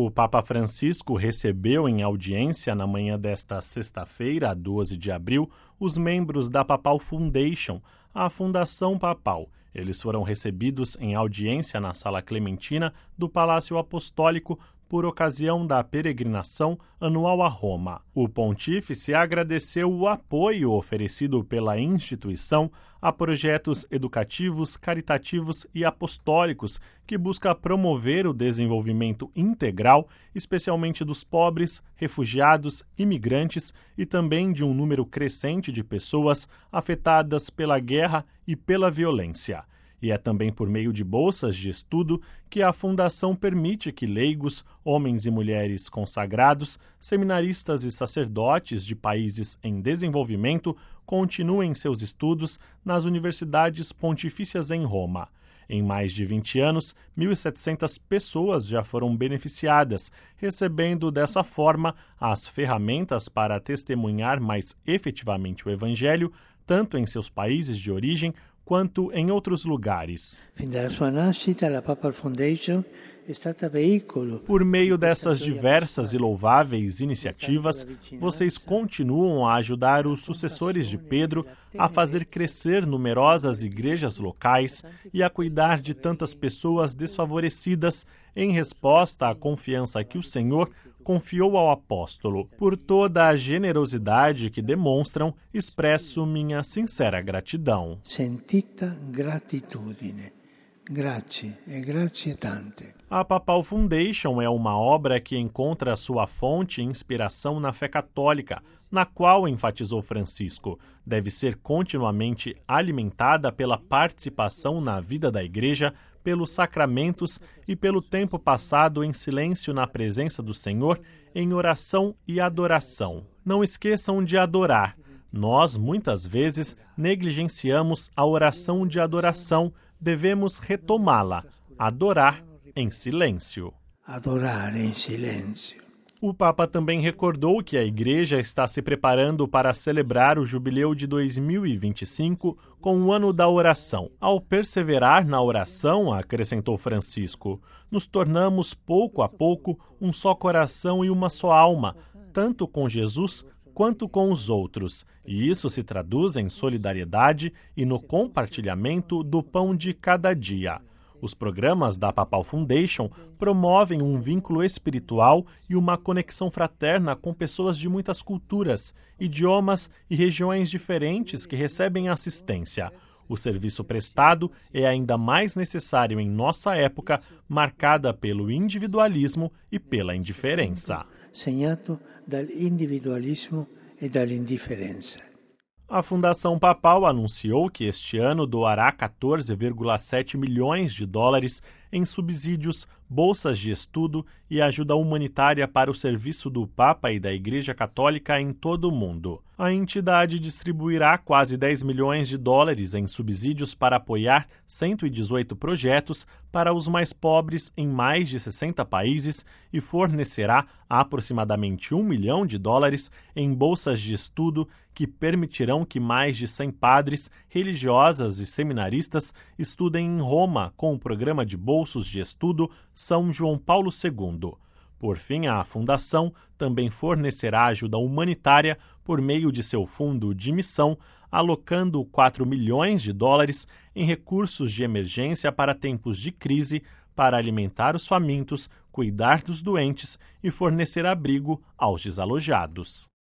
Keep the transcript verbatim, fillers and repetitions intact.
O Papa Francisco recebeu em audiência na manhã desta sexta-feira, doze de abril, os membros da Papal Foundation, a Fundação Papal. Eles foram recebidos em audiência na Sala Clementina do Palácio Apostólico por ocasião da peregrinação anual a Roma. O pontífice agradeceu o apoio oferecido pela instituição a projetos educativos, caritativos e apostólicos que busca promover o desenvolvimento integral, especialmente dos pobres, refugiados, imigrantes e também de um número crescente de pessoas afetadas pela guerra e pela violência. E é também por meio de bolsas de estudo que a Fundação permite que leigos, homens e mulheres consagrados, seminaristas e sacerdotes de países em desenvolvimento continuem seus estudos nas universidades pontifícias em Roma. Em mais de vinte anos, mil e setecentas pessoas já foram beneficiadas, recebendo dessa forma as ferramentas para testemunhar mais efetivamente o Evangelho, tanto em seus países de origem quanto em outros lugares. Fin dalla sua nascita, la Papal Foundation è stata veicolo. Por meio dessas diversas e louváveis iniciativas, vocês continuam a ajudar os sucessores de Pedro a fazer crescer numerosas igrejas locais e a cuidar de tantas pessoas desfavorecidas em resposta à confiança que o Senhor confiou ao apóstolo. Por toda a generosidade que demonstram, expresso minha sincera gratidão. Sentita gratitudine. Grazie e grazie tante. A Papal Foundation é uma obra que encontra sua fonte e inspiração na fé católica, na qual, enfatizou Francisco, deve ser continuamente alimentada pela participação na vida da Igreja, pelos sacramentos e pelo tempo passado em silêncio na presença do Senhor, em oração e adoração. Não esqueçam de adorar. Nós, muitas vezes, negligenciamos a oração de adoração. Devemos retomá-la. Adorar em silêncio. Adorar em silêncio. O Papa também recordou que a Igreja está se preparando para celebrar o jubileu de dois mil e vinte e cinco com o ano da oração. Ao perseverar na oração, acrescentou Francisco, nos tornamos pouco a pouco um só coração e uma só alma, tanto com Jesus quanto com os outros. E isso se traduz em solidariedade e no compartilhamento do pão de cada dia. Os programas da Papal Foundation promovem um vínculo espiritual e uma conexão fraterna com pessoas de muitas culturas, idiomas e regiões diferentes que recebem assistência. O serviço prestado é ainda mais necessário em nossa época, marcada pelo individualismo e pela indiferença. Segnato dal individualismo e dall'indifferenza. A Fundação Papal anunciou que este ano doará quatorze vírgula sete milhões de dólares em subsídios, bolsas de estudo e ajuda humanitária para o serviço do Papa e da Igreja Católica em todo o mundo. A entidade distribuirá quase dez milhões de dólares em subsídios para apoiar cento e dezoito projetos para os mais pobres em mais de sessenta países e fornecerá aproximadamente um milhão de dólares em bolsas de estudo que permitirão que mais de cem padres, religiosas e seminaristas estudem em Roma com o programa de bolsos de estudo São João Paulo segundo. Por fim, a Fundação também fornecerá ajuda humanitária por meio de seu fundo de missão, alocando quatro milhões de dólares em recursos de emergência para tempos de crise, para alimentar os famintos, cuidar dos doentes e fornecer abrigo aos desalojados.